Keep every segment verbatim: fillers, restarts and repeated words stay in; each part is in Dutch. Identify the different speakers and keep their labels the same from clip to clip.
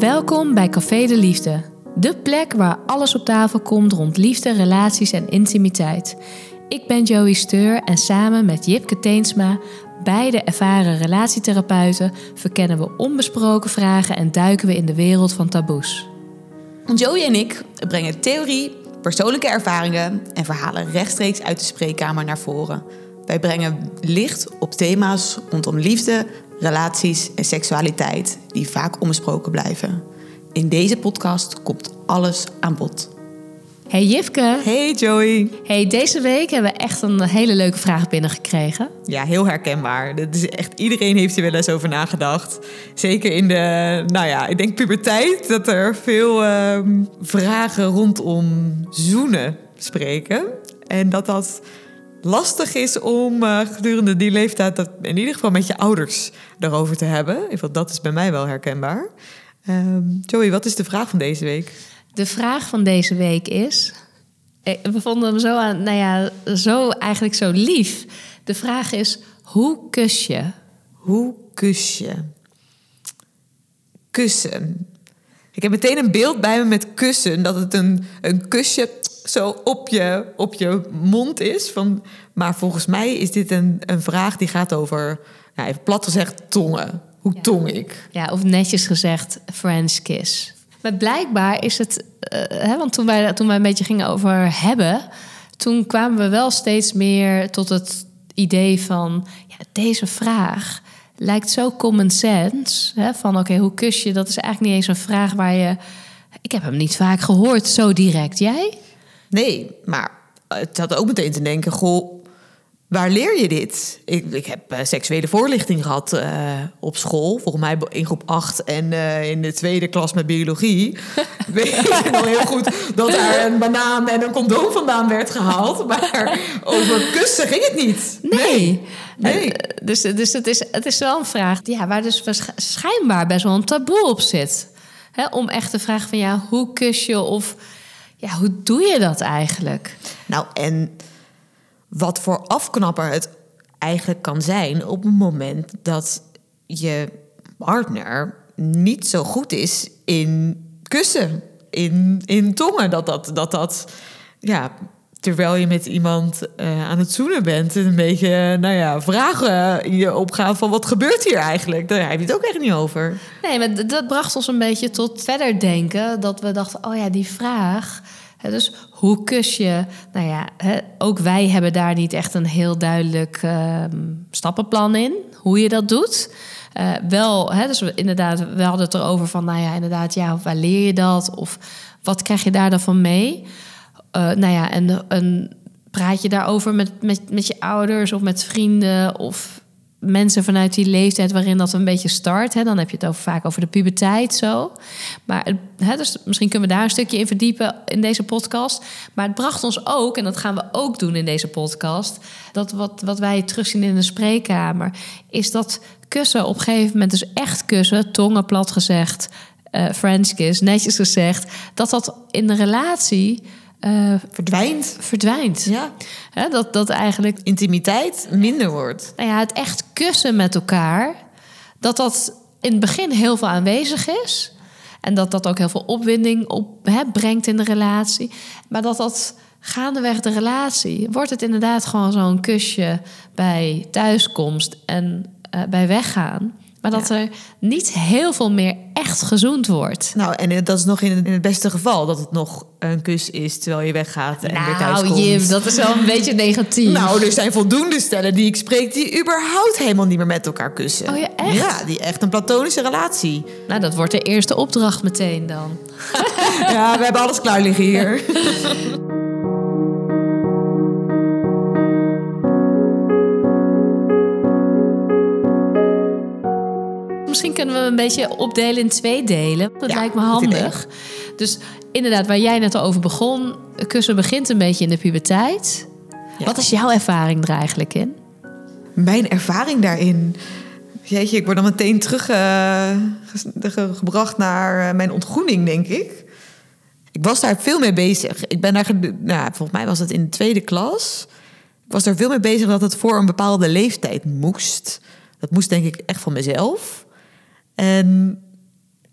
Speaker 1: Welkom bij Café de Liefde. De plek waar alles op tafel komt rond liefde, relaties en intimiteit. Ik ben Joey Steur en samen met Jipke Teensma, beide ervaren relatietherapeuten, verkennen we onbesproken vragen en duiken we in de wereld van taboes.
Speaker 2: Joey en ik brengen theorie, persoonlijke ervaringen en verhalen rechtstreeks uit de spreekkamer naar voren. Wij brengen licht op thema's rondom liefde, relaties en seksualiteit die vaak onbesproken blijven. In deze podcast komt alles aan bod.
Speaker 1: Hey Jipke.
Speaker 2: Hey Joey.
Speaker 1: Hey, deze week hebben we echt een hele leuke vraag binnengekregen.
Speaker 2: Ja, heel herkenbaar. Dat is echt, iedereen heeft er wel eens over nagedacht. Zeker in de, nou ja, ik denk puberteit, dat er veel uh, vragen rondom zoenen spreken. En dat dat lastig is om uh, gedurende die leeftijd, dat in ieder geval met je ouders daarover te hebben. Want dat is bij mij wel herkenbaar. Uh, Joey, wat is de vraag van deze week?
Speaker 1: De vraag van deze week is, we vonden hem zo aan, nou ja, zo eigenlijk zo lief. De vraag is, hoe kus je?
Speaker 2: Hoe kus je? Kussen. Ik heb meteen een beeld bij me met kussen, dat het een, een kusje zo op je, op je mond is. Van, maar volgens mij is dit een, een vraag die gaat over, nou, even plat gezegd, tongen. Hoe ja. tong ik?
Speaker 1: Ja, of netjes gezegd, French kiss. Maar blijkbaar is het, uh, hè, want toen wij, toen wij een beetje gingen over hebben, toen kwamen we wel steeds meer tot het idee van, ja, deze vraag lijkt zo common sense. Hè, van oké, okay, hoe kus je? Dat is eigenlijk niet eens een vraag waar je, ik heb hem niet vaak gehoord zo direct. Jij?
Speaker 2: Nee, maar het had ook meteen te denken, goh, waar leer je dit? Ik, ik heb uh, seksuele voorlichting gehad uh, op school. Volgens mij in groep acht en uh, in de tweede klas met biologie. Weet ik nog heel goed dat er een banaan en een condoom vandaan werd gehaald. Maar over kussen ging het niet.
Speaker 1: Nee.
Speaker 2: nee. nee.
Speaker 1: Uh, dus dus het, is, het is wel een vraag ja, waar dus schijnbaar best wel een taboe op zit. Hè, om echt te vragen van ja, hoe kus je of ja, hoe doe je dat eigenlijk?
Speaker 2: Nou, en wat voor afknapper het eigenlijk kan zijn op het moment dat je partner niet zo goed is in kussen, in, in tongen. Dat dat, dat, dat ja, terwijl je met iemand uh, aan het zoenen bent, een beetje, nou ja, vragen in je opgaan van wat gebeurt hier eigenlijk? Daar heb je het ook echt niet over.
Speaker 1: Nee, maar dat bracht ons een beetje tot verder denken, dat we dachten, oh ja, die vraag. Dus hoe kus je? Nou ja, ook wij hebben daar niet echt een heel duidelijk uh, stappenplan in. Hoe je dat doet. Uh, wel, hè, dus we, inderdaad, we hadden het erover van, nou ja, inderdaad, ja, waar leer je dat? Of wat krijg je daar dan van mee? Uh, nou ja, en, en praat je daarover met, met, met je ouders of met vrienden of mensen vanuit die leeftijd waarin dat een beetje start. Hè, dan heb je het over, vaak over de puberteit zo. Maar hè, dus misschien kunnen we daar een stukje in verdiepen in deze podcast. Maar het bracht ons ook, en dat gaan we ook doen in deze podcast, dat wat, wat wij terugzien in de spreekkamer, is dat kussen op een gegeven moment, dus echt kussen, tongen plat gezegd, uh, French kiss, netjes gezegd, dat dat in de relatie Uh,
Speaker 2: verdwijnt.
Speaker 1: Verdwijnt.
Speaker 2: Ja.
Speaker 1: He, dat, dat eigenlijk
Speaker 2: intimiteit minder wordt.
Speaker 1: Nou ja, het echt kussen met elkaar, dat dat in het begin heel veel aanwezig is. En dat dat ook heel veel opwinding op, he, brengt in de relatie. Maar dat dat gaandeweg de relatie, wordt het inderdaad gewoon zo'n kusje bij thuiskomst en uh, bij weggaan. Maar dat ja. er niet heel veel meer echt gezoend wordt.
Speaker 2: Nou, en dat is nog in het beste geval, dat het nog een kus is terwijl je weggaat en
Speaker 1: nou,
Speaker 2: weer thuis komt.
Speaker 1: Nou, Jim, dat is wel een beetje negatief.
Speaker 2: Nou, er zijn voldoende stellen die ik spreek die überhaupt helemaal niet meer met elkaar kussen.
Speaker 1: Oh ja, echt?
Speaker 2: Ja, die echt een platonische relatie.
Speaker 1: Nou, dat wordt de eerste opdracht meteen dan.
Speaker 2: Ja, we hebben alles klaar liggen hier.
Speaker 1: Misschien kunnen we een beetje opdelen in twee delen. Dat
Speaker 2: ja,
Speaker 1: lijkt me handig. Dus inderdaad, waar jij net al over begon, kussen begint een beetje in de puberteit. Ja. Wat is jouw ervaring er eigenlijk in?
Speaker 2: Mijn ervaring daarin? Jeetje, ik word dan meteen teruggebracht uh, naar uh, mijn ontgroening, denk ik. Ik was daar veel mee bezig. Ik ben daar, nou, volgens mij was het in de tweede klas. Ik was daar veel mee bezig dat het voor een bepaalde leeftijd moest. Dat moest denk ik echt van mezelf. En ja, ik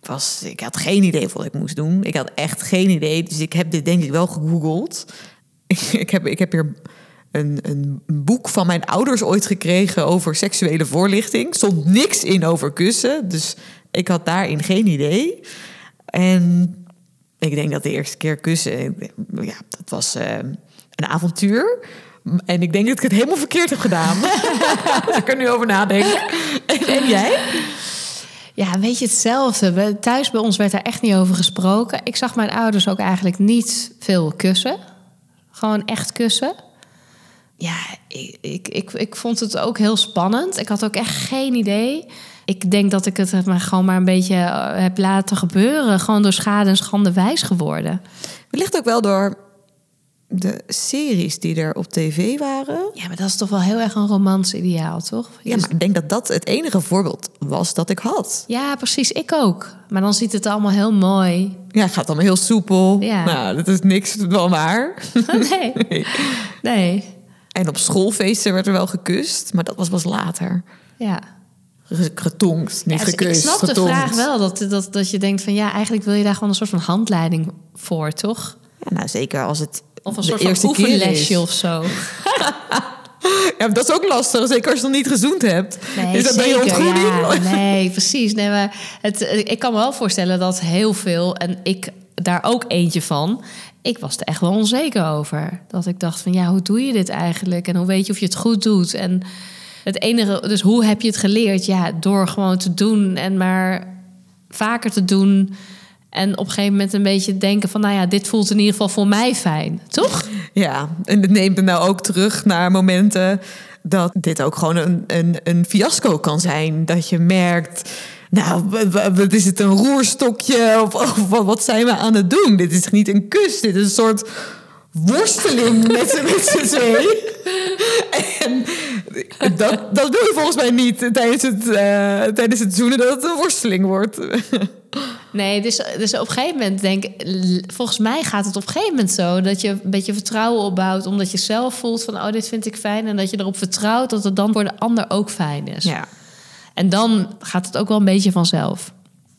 Speaker 2: ik, was, ik had geen idee wat ik moest doen. Ik had echt geen idee. Dus ik heb dit denk ik wel gegoogeld. ik, heb, ik heb hier een, een boek van mijn ouders ooit gekregen over seksuele voorlichting. Stond niks in over kussen. Dus ik had daarin geen idee. En ik denk dat de eerste keer kussen, ja, dat was uh, een avontuur. En ik denk dat ik het helemaal verkeerd heb gedaan. Als ik er nu over nadenk. En, en jij?
Speaker 1: Ja, weet je, hetzelfde. Thuis bij ons werd daar echt niet over gesproken. Ik zag mijn ouders ook eigenlijk niet veel kussen. Gewoon echt kussen. Ja, ik, ik, ik, ik vond het ook heel spannend. Ik had ook echt geen idee. Ik denk dat ik het maar gewoon maar een beetje heb laten gebeuren. Gewoon door schade en schande wijs geworden.
Speaker 2: Wellicht ook wel door de series die er op tv waren.
Speaker 1: Ja, maar dat is toch wel heel erg een romance-ideaal, toch?
Speaker 2: Ja, maar ik denk dat dat het enige voorbeeld was dat ik had.
Speaker 1: Ja, precies. Ik ook. Maar dan ziet het allemaal heel mooi.
Speaker 2: Ja, het gaat allemaal heel soepel.
Speaker 1: Ja.
Speaker 2: Nou, dat is niks van waar.
Speaker 1: Nee. nee. Nee.
Speaker 2: En op schoolfeesten werd er wel gekust, maar dat was pas later.
Speaker 1: Ja.
Speaker 2: Getongd, niet
Speaker 1: ja, dus
Speaker 2: gekust,
Speaker 1: ik snap
Speaker 2: getongd.
Speaker 1: de vraag wel, dat, dat, dat je denkt van... ja, eigenlijk wil je daar gewoon een soort van handleiding voor, toch?
Speaker 2: Ja, nou, zeker als het
Speaker 1: Of een
Speaker 2: de
Speaker 1: soort
Speaker 2: eerste
Speaker 1: van oefenlesje
Speaker 2: keer is.
Speaker 1: of zo.
Speaker 2: Ja, dat is ook lastig, zeker als je nog niet gezoend hebt.
Speaker 1: Nee,
Speaker 2: is dat
Speaker 1: zeker,
Speaker 2: bij je ontgroening?
Speaker 1: ja, nee, precies. Nee, maar het, ik kan me wel voorstellen dat heel veel... en ik daar ook eentje van... ik was er echt wel onzeker over. Dat ik dacht van, ja, hoe doe je dit eigenlijk? En hoe weet je of je het goed doet? En het enige, dus hoe heb je het geleerd? Ja, door gewoon te doen en maar vaker te doen... En op een gegeven moment een beetje denken van... nou ja, dit voelt in ieder geval voor mij fijn, toch?
Speaker 2: Ja, en het neemt me nou ook terug naar momenten... dat dit ook gewoon een, een, een fiasco kan zijn. Dat je merkt, nou, wat is het, een roerstokje? Of, of wat zijn we aan het doen? Dit is niet een kus, dit is een soort worsteling met, met z'n twee. En dat, dat wil je volgens mij niet tijdens het, uh, tijdens het zoenen... dat het een worsteling wordt.
Speaker 1: Nee, dus, dus op een gegeven moment denk ik... volgens mij gaat het op een gegeven moment zo... dat je een beetje vertrouwen opbouwt... omdat je zelf voelt van, oh, dit vind ik fijn... en dat je erop vertrouwt dat het dan voor de ander ook fijn is.
Speaker 2: Ja.
Speaker 1: En dan gaat het ook wel een beetje vanzelf.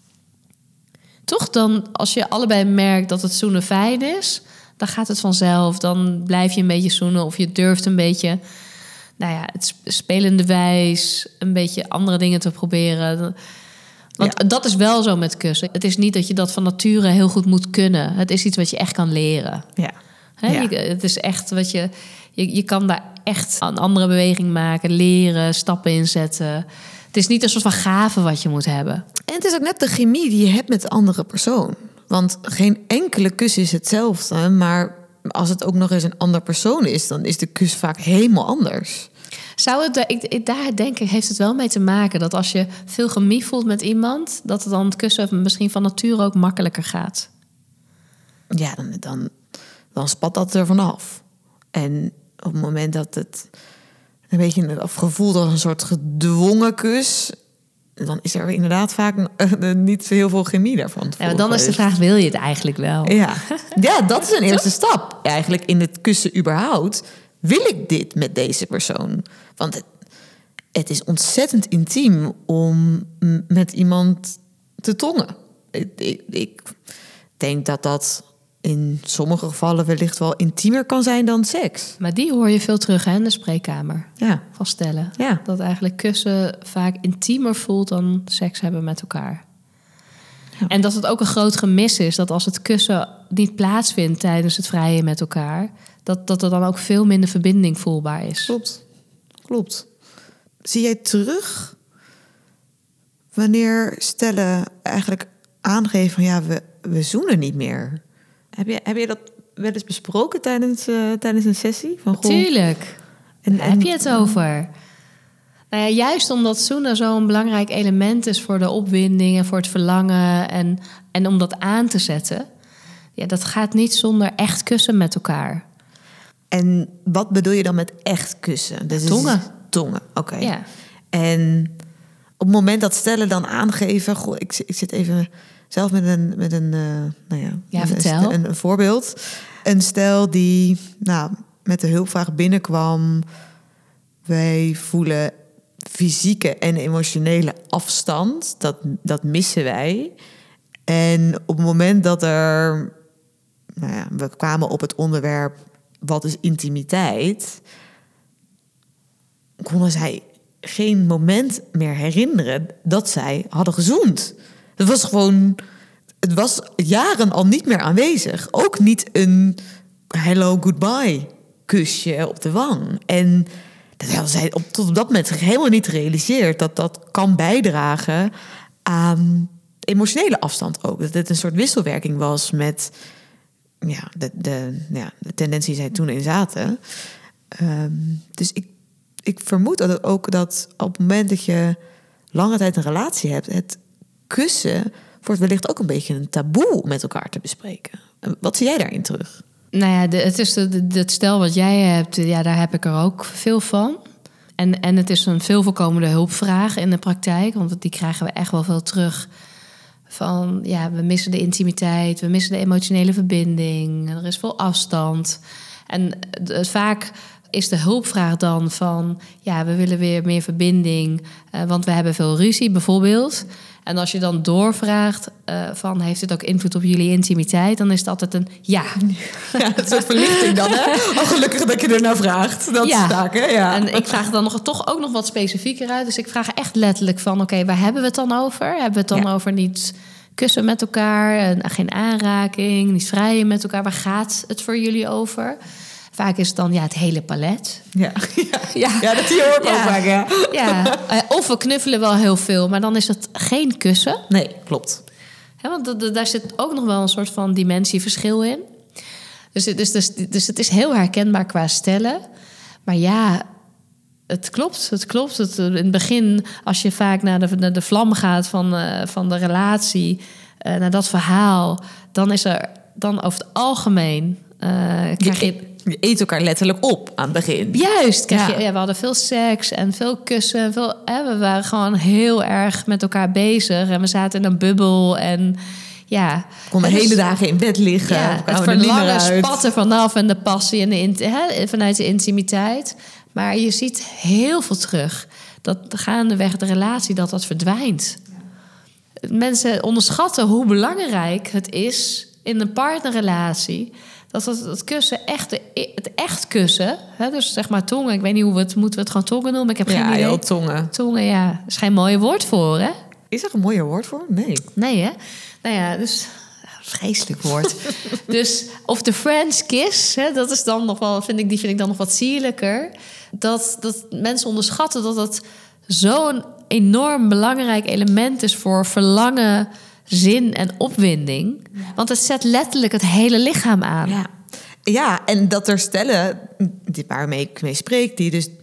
Speaker 1: Toch dan, als je allebei merkt dat het zoenen fijn is... dan gaat het vanzelf. Dan blijf je een beetje zoenen of je durft een beetje... nou ja, het spelende wijs... een beetje andere dingen te proberen... Want ja. dat is wel zo met kussen. Het is niet dat je dat van nature heel goed moet kunnen. Het is iets wat je echt kan leren.
Speaker 2: Ja.
Speaker 1: He,
Speaker 2: ja.
Speaker 1: je, het is echt wat je, je... Je kan daar echt een andere beweging maken, leren, stappen inzetten. Het is niet een soort van gave wat je moet hebben.
Speaker 2: En het is ook net de chemie die je hebt met de andere persoon. Want geen enkele kus is hetzelfde. Maar als het ook nog eens een andere persoon is... dan is de kus vaak helemaal anders.
Speaker 1: Zou het, ik, daar denk ik, heeft het wel mee te maken... dat als je veel chemie voelt met iemand... dat het dan het kussen misschien van nature ook makkelijker gaat.
Speaker 2: Ja, dan, dan, dan spat dat er vanaf. En op het moment dat het een beetje het gevoel als een soort gedwongen kus... dan is er inderdaad vaak uh, niet heel veel chemie daarvan.
Speaker 1: Ja, dan is de vraag, wil je het eigenlijk wel?
Speaker 2: Ja, ja dat is een eerste stap. Eigenlijk in het kussen überhaupt... wil ik dit met deze persoon? Want het, het is ontzettend intiem om met iemand te tongen. Ik, ik, ik denk dat dat in sommige gevallen wellicht wel intiemer kan zijn dan seks.
Speaker 1: Maar die hoor je veel terug hè, in de spreekkamer.
Speaker 2: Ja.
Speaker 1: Vaststellen.
Speaker 2: Ja.
Speaker 1: Dat eigenlijk kussen vaak intiemer voelt dan seks hebben met elkaar. Ja. En dat het ook een groot gemis is... dat als het kussen niet plaatsvindt tijdens het vrijen met elkaar... Dat, dat er dan ook veel minder verbinding voelbaar is.
Speaker 2: Klopt. Klopt. Zie jij terug wanneer stellen eigenlijk aangeven van... ja, we, we zoenen niet meer? Heb je, heb je dat wel eens besproken tijdens, uh, tijdens een sessie? Van, goh,
Speaker 1: tuurlijk. En, en, heb je het over? Nou ja, juist omdat zoenen zo'n belangrijk element is... voor de opwinding en voor het verlangen... en, en om dat aan te zetten... ja, dat gaat niet zonder echt kussen met elkaar...
Speaker 2: En wat bedoel je dan met echt kussen? Dus
Speaker 1: tongen.
Speaker 2: Tongen, oké. Okay.
Speaker 1: Ja.
Speaker 2: En op het moment dat stellen dan aangeven... Goh, ik, ik zit even zelf met een... Met een uh, nou ja,
Speaker 1: ja,
Speaker 2: een,
Speaker 1: vertel.
Speaker 2: Een, een voorbeeld. Een stel die nou, met de hulpvraag binnenkwam... wij voelen fysieke en emotionele afstand. Dat, dat missen wij. En op het moment dat er... Nou ja, we kwamen op het onderwerp... wat is intimiteit... konden zij geen moment meer herinneren... dat zij hadden gezoend. Het was gewoon... Het was jaren al niet meer aanwezig. Ook niet een hello, goodbye kusje op de wang. En dat hadden zij op, tot op dat moment helemaal niet gerealiseerd... dat dat kan bijdragen aan emotionele afstand ook. Dat het een soort wisselwerking was met ja, de, de, ja, de tendentie zij toen in zaten. Um, dus ik, ik vermoed dat ook dat op het moment dat je lange tijd een relatie hebt... het kussen wordt wellicht ook een beetje een taboe om met elkaar te bespreken. Wat zie jij daarin terug?
Speaker 1: Nou ja, de, het is de, de, het stel wat jij hebt, ja, daar heb ik er ook veel van. En, en het is een veel voorkomende hulpvraag in de praktijk, want die krijgen we echt wel veel terug. Van ja, we missen de intimiteit, we missen de emotionele verbinding, er is veel afstand. En het, vaak is de hulpvraag dan van ja, we willen weer meer verbinding, uh, want we hebben veel ruzie bijvoorbeeld. En als je dan doorvraagt uh, van heeft het ook invloed op jullie intimiteit, dan is het altijd een ja.
Speaker 2: Ja, dat soort verlichting dan, hè? Oh, gelukkig dat je er nou vraagt. Dat
Speaker 1: ja.
Speaker 2: is taak, hè? Ja.
Speaker 1: En ik vraag dan nog, toch ook nog wat specifieker uit. Dus ik vraag echt letterlijk van oké, okay, waar hebben we het dan over? Hebben we het dan ja. over niet kussen met elkaar, geen aanraking, niet vrijen met elkaar? Waar gaat het voor jullie over? Vaak is het dan ja, het hele palet.
Speaker 2: Ja, ja. ja. ja dat zie je ook ja. vaak, ja.
Speaker 1: ja. Of we knuffelen wel heel veel, maar dan is het geen kussen.
Speaker 2: Nee, klopt.
Speaker 1: Ja, want daar zit ook nog wel een soort van dimensieverschil in. Dus, dus, dus, dus het is heel herkenbaar qua stellen. Maar ja, het klopt. Het klopt. Het, in het begin, als je vaak naar de, naar de vlam gaat van, uh, van de relatie, uh, naar dat verhaal, dan is er dan over het algemeen uh, krijg je...
Speaker 2: Je eet elkaar letterlijk op aan het begin.
Speaker 1: Juist. Krijg
Speaker 2: ja.
Speaker 1: Je, ja, we hadden veel seks en veel kussen. Veel, hè, we waren gewoon heel erg met elkaar bezig. En we zaten in een bubbel. En ja,
Speaker 2: we konden dus, hele dagen in bed liggen.
Speaker 1: Ja, het verlangen spatte vanaf en de passie en de, hè, vanuit de intimiteit. Maar je ziet heel veel terug. Dat gaandeweg de relatie dat dat verdwijnt. Ja. Mensen onderschatten hoe belangrijk het is in een partnerrelatie. Dat het, het kussen, echt, het echt kussen, hè, dus zeg maar tongen. Ik weet niet hoe we het, moeten we het gewoon tongen noemen? Ik heb geen
Speaker 2: ja,
Speaker 1: idee.
Speaker 2: Ja, tongen.
Speaker 1: Tongen, ja. Er is geen mooie woord voor, hè?
Speaker 2: Is er een mooier woord voor? Nee.
Speaker 1: Nee, hè? Nou ja, dus... Vreselijk woord. Dus, of de French kiss, hè, dat is dan nog wel, vind ik, die vind ik dan nog wat sierlijker. Dat, dat mensen onderschatten dat het zo'n enorm belangrijk element is voor verlangen, zin en opwinding. Ja. Want het zet letterlijk het hele lichaam aan.
Speaker 2: Ja, ja, en dat er stellen waarmee ik mee spreek, die dus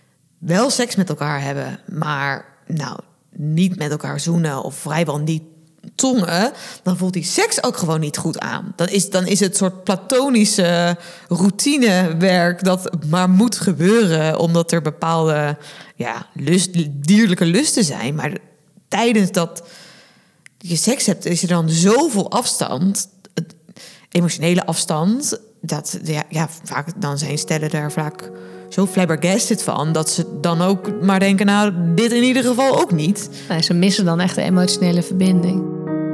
Speaker 2: wel seks met elkaar hebben, maar nou niet met elkaar zoenen of vrijwel niet tongen, dan voelt die seks ook gewoon niet goed aan. Dan is, dan is het soort platonische routinewerk dat maar moet gebeuren, omdat er bepaalde ja, lust, dierlijke lusten zijn. Maar tijdens dat je seks hebt, is er dan zoveel afstand, emotionele afstand, dat ja, ja, vaak dan zijn stellen daar vaak zo flabbergasted van, dat ze dan ook maar denken, nou, dit in ieder geval ook niet.
Speaker 1: Nee, ze missen dan echt de emotionele verbinding.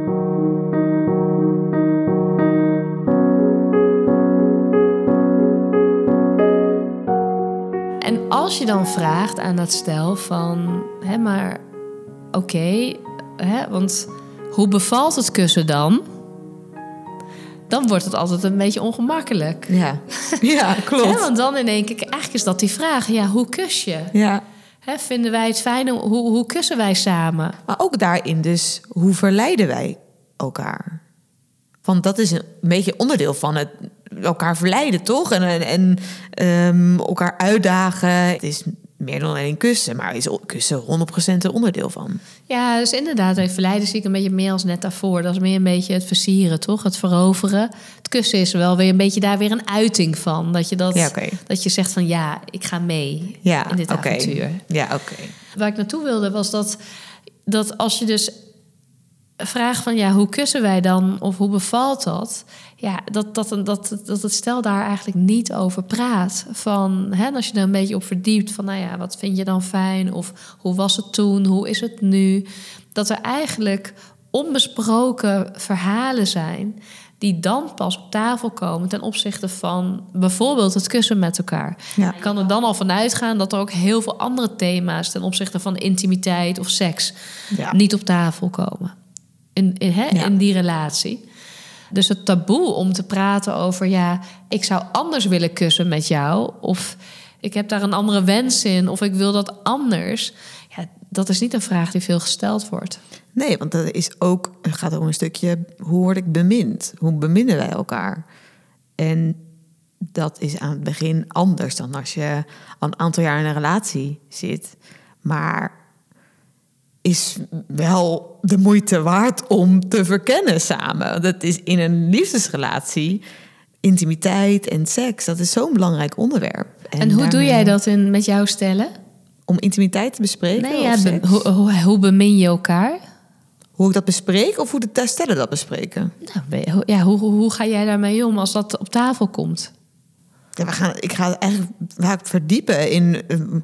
Speaker 1: En als je dan vraagt aan dat stel van, hè, maar oké, okay, want hoe bevalt het kussen dan? Dan wordt het altijd een beetje ongemakkelijk.
Speaker 2: Ja, ja, klopt.
Speaker 1: He, want dan in één keer, eigenlijk is dat die vraag, ja, hoe kus je?
Speaker 2: Ja.
Speaker 1: He, vinden wij het fijn, hoe, hoe kussen wij samen?
Speaker 2: Maar ook daarin dus, hoe verleiden wij elkaar? Want dat is een beetje onderdeel van het elkaar verleiden, toch? En, en um, elkaar uitdagen. Het is meer dan alleen kussen, maar is kussen honderd procent een onderdeel van.
Speaker 1: Ja, dus inderdaad, verleiden zie ik een beetje meer als metafoor. Dat is meer een beetje het versieren, toch? Het veroveren. Het kussen is wel weer een beetje daar weer een uiting van. Dat je, dat,
Speaker 2: ja, okay.
Speaker 1: dat je zegt van ja, ik ga mee
Speaker 2: ja,
Speaker 1: in dit
Speaker 2: okay.
Speaker 1: avontuur.
Speaker 2: Ja, oké. Okay.
Speaker 1: Waar ik naartoe wilde was dat, dat als je dus vraagt van ja, hoe kussen wij dan? Of hoe bevalt dat? Ja, dat, dat, dat, dat het stel daar eigenlijk niet over praat. Van, hè, als je er een beetje op verdiept van, nou ja, wat vind je dan fijn? Of hoe was het toen? Hoe is het nu? Dat er eigenlijk onbesproken verhalen zijn die dan pas op tafel komen ten opzichte van bijvoorbeeld het kussen met elkaar.
Speaker 2: Ja.
Speaker 1: Ik kan er dan al vanuit gaan dat er ook heel veel andere thema's ten opzichte van intimiteit of seks
Speaker 2: Ja.
Speaker 1: niet op tafel komen in, in, hè,
Speaker 2: Ja.
Speaker 1: in die relatie. Dus het taboe om te praten over, ja, ik zou anders willen kussen met jou, of ik heb daar een andere wens in, of ik wil dat anders. Ja, dat is niet een vraag die veel gesteld wordt.
Speaker 2: Nee, want dat is ook, het gaat om een stukje, hoe word ik bemind? Hoe beminnen wij elkaar? En dat is aan het begin anders dan als je al een aantal jaar in een relatie zit. Maar is wel de moeite waard om te verkennen samen. Dat is in een liefdesrelatie, intimiteit en seks, dat is zo'n belangrijk onderwerp.
Speaker 1: En, en hoe
Speaker 2: daarmee,
Speaker 1: doe jij dat in, met jouw stellen?
Speaker 2: Om intimiteit te bespreken?
Speaker 1: Nee,
Speaker 2: of
Speaker 1: ja, be-
Speaker 2: seks?
Speaker 1: hoe, hoe, hoe bemin je elkaar?
Speaker 2: Hoe ik dat bespreek of hoe de stellen dat bespreken?
Speaker 1: Nou, be- hoe- ja, hoe, hoe, hoe ga jij daarmee om als dat op tafel komt?
Speaker 2: Ja, we gaan, ik ga eigenlijk vaak verdiepen in, um,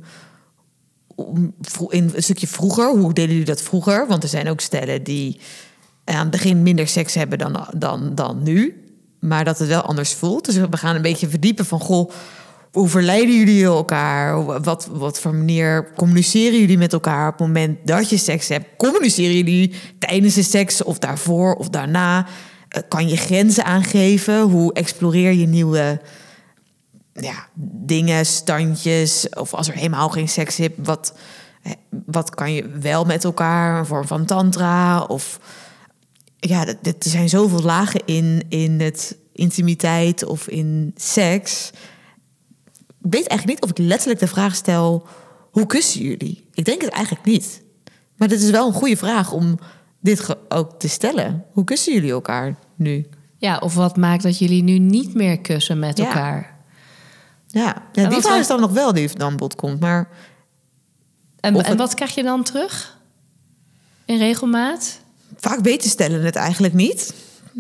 Speaker 2: om- vro- in een stukje vroeger. Hoe deden jullie dat vroeger? Want er zijn ook stellen die aan het begin minder seks hebben dan, dan, dan nu. Maar dat het wel anders voelt. Dus we gaan een beetje verdiepen van, goh, hoe verleiden jullie elkaar? Wat, wat voor manier communiceren jullie met elkaar op het moment dat je seks hebt? Communiceren jullie tijdens de seks of daarvoor of daarna? Uh, kan je grenzen aangeven? Hoe exploreer je nieuwe ja, dingen, standjes? Of als er helemaal geen seks is, wat, wat kan je wel met elkaar? Een vorm van tantra? Of ja, er zijn zoveel lagen in, in het intimiteit of in seks. Ik weet eigenlijk niet of ik letterlijk de vraag stel, hoe kussen jullie? Ik denk het eigenlijk niet. Maar dit is wel een goede vraag om dit ge- ook te stellen. Hoe kussen jullie elkaar nu?
Speaker 1: Ja, of wat maakt dat jullie nu niet meer kussen met
Speaker 2: Ja.
Speaker 1: elkaar?
Speaker 2: Ja, ja
Speaker 1: En
Speaker 2: die
Speaker 1: wat
Speaker 2: vraag
Speaker 1: was-
Speaker 2: is dan nog wel die dan bod komt. Maar
Speaker 1: En,
Speaker 2: Of
Speaker 1: en
Speaker 2: het-
Speaker 1: wat krijg je dan terug? In regelmaat?
Speaker 2: vaak weten stellen het eigenlijk niet.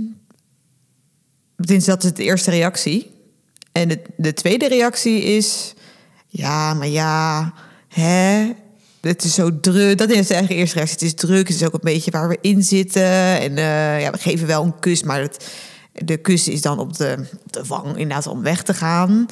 Speaker 2: Sinds dat is de eerste reactie. En de, de tweede reactie is, ja, maar ja, hè, het is zo druk. Dat is eigenlijk de eerste reactie. Het is druk, het is ook een beetje waar we in zitten. En uh, ja, we geven wel een kus, maar het, de kus is dan op de, op de wang inderdaad om weg te gaan.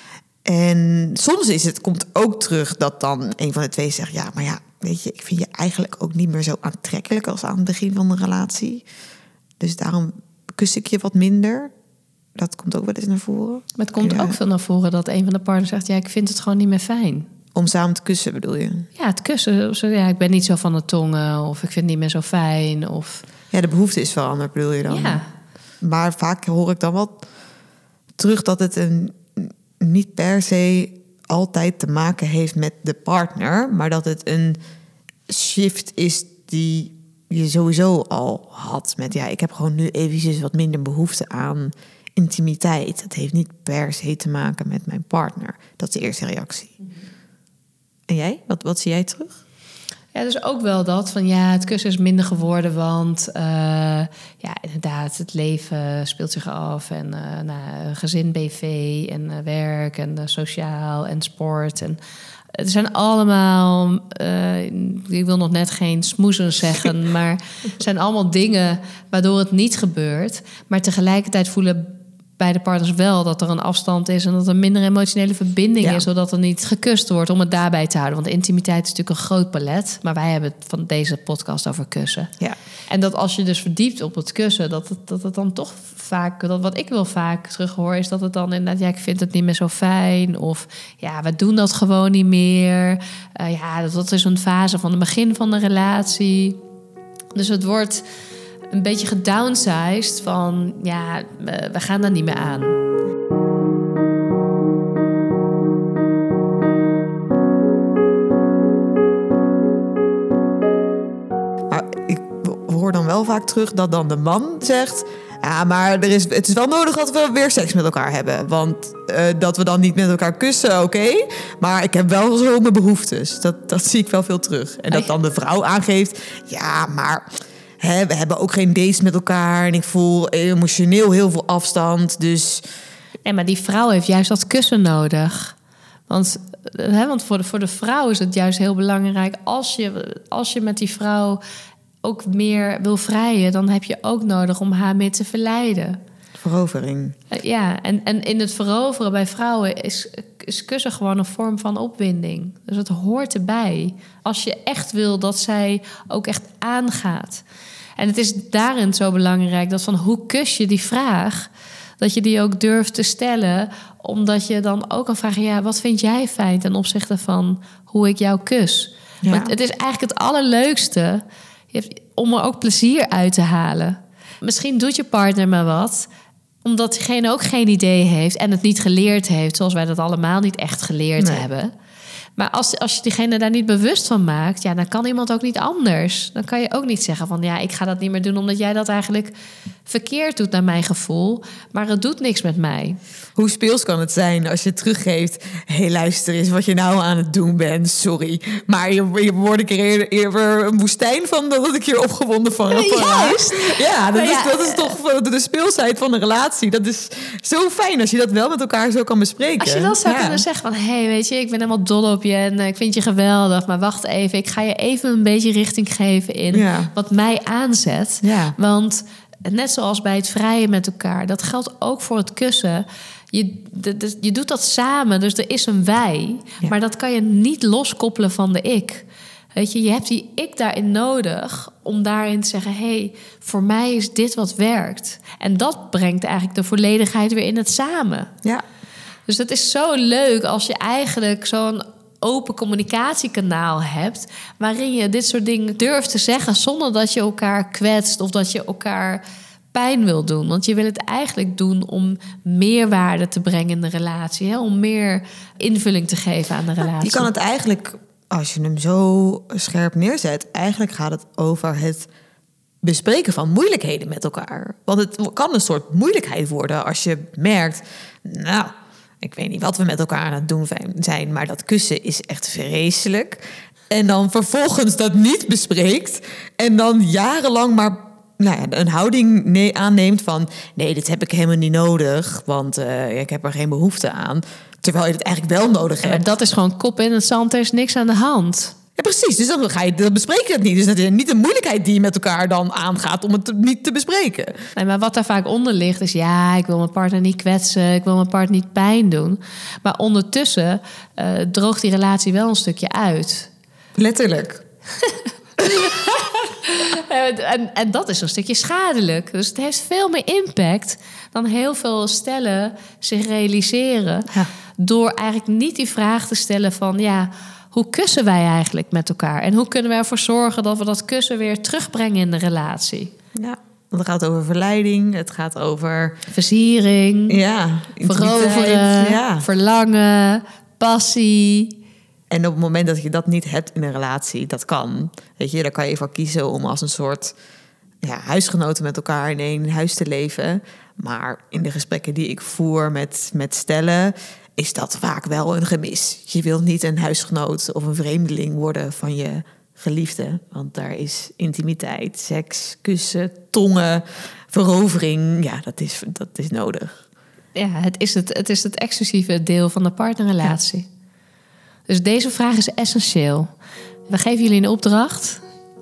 Speaker 2: En soms is het, komt ook terug dat dan een van de twee zegt, ja, maar ja, weet je, ik vind je eigenlijk ook niet meer zo aantrekkelijk als aan het begin van de relatie. Dus daarom kus ik je wat minder. Dat komt ook wel eens naar voren.
Speaker 1: Maar het komt
Speaker 2: Ja.
Speaker 1: ook veel naar voren dat een van de partners zegt, ja, ik vind het gewoon niet meer fijn.
Speaker 2: Om samen te kussen, bedoel je?
Speaker 1: Ja, het kussen. Zo, ja, ik ben niet zo van de tongen, of ik vind het niet meer zo fijn. Of
Speaker 2: Ja, de behoefte is veranderd, bedoel je dan?
Speaker 1: ja,
Speaker 2: Maar vaak hoor ik dan wel terug dat het een, niet per se altijd te maken heeft met de partner, maar dat het een shift is die je sowieso al had. Met ja, ik heb gewoon nu eventjes wat minder behoefte aan intimiteit. Het heeft niet per se te maken met mijn partner. Dat is de eerste reactie. Mm-hmm. En jij? Wat, wat zie jij terug?
Speaker 1: Ja, dus ook wel dat van ja, het kussen is minder geworden, want uh, ja, inderdaad, het leven speelt zich af en uh, nou, gezin, B V en uh, werk en uh, sociaal en sport en het zijn allemaal, uh, ik wil nog net geen smoezen zeggen, maar het zijn allemaal dingen waardoor het niet gebeurt, maar tegelijkertijd voelen bij de partners wel dat er een afstand is en dat er minder emotionele verbinding
Speaker 2: Ja.
Speaker 1: is, zodat er niet gekust wordt, om het daarbij te houden. Want intimiteit is natuurlijk een groot palet, maar wij hebben het van deze podcast over kussen.
Speaker 2: Ja.
Speaker 1: En dat als je dus verdiept op het kussen, dat het, dat het dan toch vaak, dat wat ik wel vaak terughoor, is dat het dan inderdaad, ja, ik vind het niet meer zo fijn, of ja, we doen dat gewoon niet meer. Uh, ja, dat, dat is een fase van het begin van de relatie. Dus het wordt een beetje gedownsized van, ja, we gaan daar niet meer aan.
Speaker 2: Maar ik hoor dan wel vaak terug dat dan de man zegt, ja, maar er is, het is wel nodig dat we weer seks met elkaar hebben. Want uh, dat we dan niet met elkaar kussen, oké. Okay, maar ik heb wel zo mijn behoeftes. Dat, dat zie ik wel veel terug. En dat dan de vrouw aangeeft, ja, maar Hè, we hebben ook geen dates met elkaar en ik voel emotioneel heel veel afstand. Dus
Speaker 1: nee, maar die vrouw heeft juist dat kussen nodig. Want, hè, want voor, de, voor de vrouw is het juist heel belangrijk als je, als je met die vrouw ook meer wil vrijen, dan heb je ook nodig om haar meer te verleiden.
Speaker 2: Verovering.
Speaker 1: Uh, ja, en, en in het veroveren bij vrouwen is, is kussen gewoon een vorm van opwinding. Dus het hoort erbij. Als je echt wil dat zij ook echt aangaat. En het is daarin zo belangrijk dat van hoe kus je die vraag, dat je die ook durft te stellen, omdat je dan ook kan vragen, ja, wat vind jij fijn ten opzichte van hoe ik jou kus? Ja. Want het is eigenlijk het allerleukste om er ook plezier uit te halen. Misschien doet je partner maar wat, omdat diegene ook geen idee heeft en het niet geleerd heeft, zoals wij dat allemaal niet echt geleerd nee. hebben. Maar als, als je diegene daar niet bewust van maakt, ja, dan kan iemand ook niet anders. Dan kan je ook niet zeggen van, ja, ik ga dat niet meer doen, omdat jij dat eigenlijk verkeerd doet naar mijn gevoel. Maar het doet niks met mij.
Speaker 2: Hoe speels kan het zijn als je teruggeeft, hé, hey, luister eens wat je nou aan het doen bent, sorry. Maar je, je word ik er eerder, eerder een woestijn van dan dat ik hier opgewonden van heb.
Speaker 1: Juist.
Speaker 2: Ja, dat,
Speaker 1: ja,
Speaker 2: is, dat is toch de speelsheid van een relatie. Dat is zo fijn als je dat wel met elkaar zo kan bespreken.
Speaker 1: Als je dat zou
Speaker 2: ja.
Speaker 1: kunnen zeggen van, hé, hey, weet je, ik ben helemaal dol op je en ik vind je geweldig, maar wacht even, ik ga je even een beetje richting geven in ja. wat mij aanzet.
Speaker 2: Ja.
Speaker 1: Want net zoals bij het vrijen met elkaar, dat geldt ook voor het kussen. Je, de, de, je doet dat samen, dus er is een wij. Ja. Maar dat kan je niet loskoppelen van de ik. Weet je, je hebt die ik daarin nodig om daarin te zeggen, hé, hey, voor mij is dit wat werkt. En dat brengt eigenlijk de volledigheid weer in het samen.
Speaker 2: Ja.
Speaker 1: Dus het is zo leuk als je eigenlijk zo'n open communicatiekanaal hebt, waarin je dit soort dingen durft te zeggen zonder dat je elkaar kwetst of dat je elkaar pijn wil doen. Want je wil het eigenlijk doen om meerwaarde te brengen in de relatie, hè? Om meer invulling te geven aan de relatie.
Speaker 2: Je kan het eigenlijk, als je hem zo scherp neerzet, eigenlijk gaat het over het bespreken van moeilijkheden met elkaar. Want het kan een soort moeilijkheid worden als je merkt, nou, ik weet niet wat we met elkaar aan het doen zijn, maar dat kussen is echt vreselijk. En dan vervolgens dat niet bespreekt en dan jarenlang maar nou ja, een houding nee, aanneemt van, nee, dit heb ik helemaal niet nodig, want uh, ik heb er geen behoefte aan. Terwijl je het eigenlijk wel nodig hebt.
Speaker 1: Ja, maar dat is gewoon kop in het zand, er is niks aan de hand.
Speaker 2: Ja, precies. Dus dan, ga je, dan bespreek je het niet. Dus dat is niet een moeilijkheid die je met elkaar dan aangaat om het niet te bespreken.
Speaker 1: Nee, maar wat daar vaak onder ligt is, ja, ik wil mijn partner niet kwetsen, ik wil mijn partner niet pijn doen. Maar ondertussen uh, droogt die relatie wel een stukje uit.
Speaker 2: Letterlijk.
Speaker 1: en, en dat is een stukje schadelijk. Dus het heeft veel meer impact dan heel veel stellen zich realiseren. Ja. Door eigenlijk niet die vraag te stellen van, ja, hoe kussen wij eigenlijk met elkaar? En hoe kunnen we ervoor zorgen dat we dat kussen weer terugbrengen in de relatie?
Speaker 2: Ja, het gaat over verleiding, het gaat over
Speaker 1: versiering,
Speaker 2: ja,
Speaker 1: veroveren, ja. verlangen, passie.
Speaker 2: En op het moment dat je dat niet hebt in een relatie, dat kan. Weet je, daar kan je voor kiezen om als een soort ja, huisgenoten met elkaar in één huis te leven. Maar in de gesprekken die ik voer met, met stellen, is dat vaak wel een gemis. Je wilt niet een huisgenoot of een vreemdeling worden van je geliefde. Want daar is intimiteit, seks, kussen, tongen, verovering. Ja, dat is, dat is nodig.
Speaker 1: Ja, het is het, het is het exclusieve deel van de partnerrelatie. Ja. Dus deze vraag is essentieel. We geven jullie een opdracht.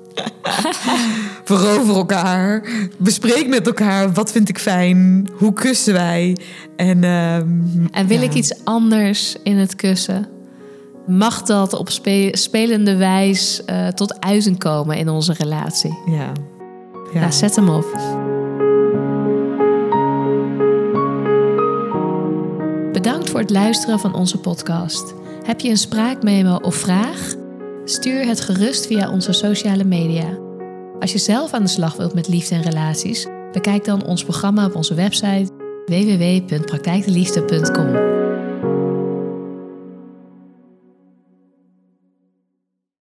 Speaker 2: Verover elkaar. Bespreek met elkaar. Wat vind ik fijn? Hoe kussen wij? En, um,
Speaker 1: en wil
Speaker 2: ja.
Speaker 1: ik iets anders in het kussen? Mag dat op spe- spelende wijs uh, tot uiting komen in onze relatie?
Speaker 2: Ja. ja.
Speaker 1: Nou, zet hem op. Bedankt voor het luisteren van onze podcast. Heb je een spraakmemo of vraag? Stuur het gerust via onze sociale media. Als je zelf aan de slag wilt met liefde en relaties, bekijk dan ons programma op onze website w w w punt praktijk de liefde punt com.